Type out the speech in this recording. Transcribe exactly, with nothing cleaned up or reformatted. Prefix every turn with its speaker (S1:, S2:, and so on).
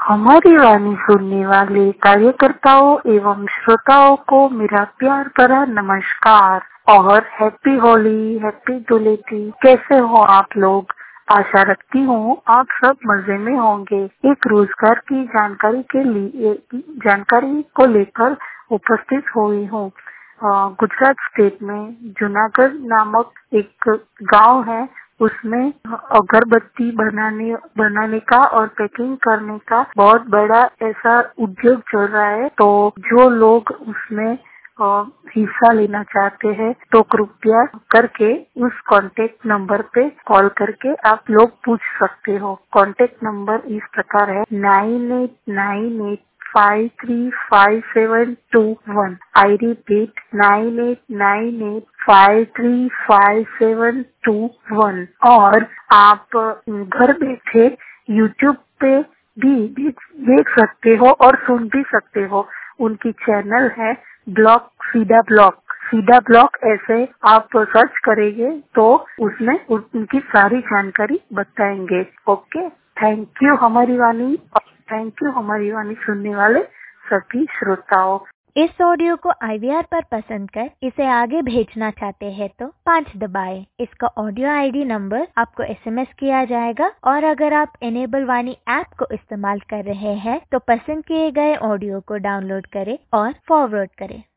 S1: हमारी वाणी सुनने वाले कार्यकर्ताओं एवं श्रोताओं को मेरा प्यार भरा नमस्कार और हैप्पी होली, हैप्पी धुलेटी। कैसे हो आप लोग? आशा रखती हूँ आप सब मजे में होंगे। एक रोजगार की जानकारी के लिए जानकारी को लेकर उपस्थित हुई हूँ। गुजरात स्टेट में जूनागढ़ नामक एक गांव है, उसमें अगरबत्ती बनाने बनाने का और पैकिंग करने का बहुत बड़ा ऐसा उद्योग चल रहा है। तो जो लोग उसमें हिस्सा लेना चाहते हैं तो कृपया करके उस कांटेक्ट नंबर पे कॉल करके आप लोग पूछ सकते हो। कांटेक्ट नंबर इस प्रकार है nine eight nine eight five three five seven two one. I repeat nine eight nine eight five three five seven two one. और आप घर बैठे यूट्यूब पे भी देख सकते हो और सुन भी सकते हो। उनकी चैनल है ब्लॉग सीधा ब्लॉग सीधा ब्लॉग ऐसे आप सर्च करेंगे तो उसमें उनकी सारी जानकारी बताएंगे। ओके, थैंक यू हमारी वाणी, थैंक यू हमारी वाणी सुनने वाले सभी श्रोताओं।
S2: इस ऑडियो को आई वी आर पर पसंद कर इसे आगे भेजना चाहते हैं तो पाँच दबाएं। इसका ऑडियो आई डी नंबर आपको एस एम एस किया जाएगा और अगर आप एनेबल वाणी ऐप को इस्तेमाल कर रहे हैं तो पसंद किए गए ऑडियो को डाउनलोड करें और फॉरवर्ड करें।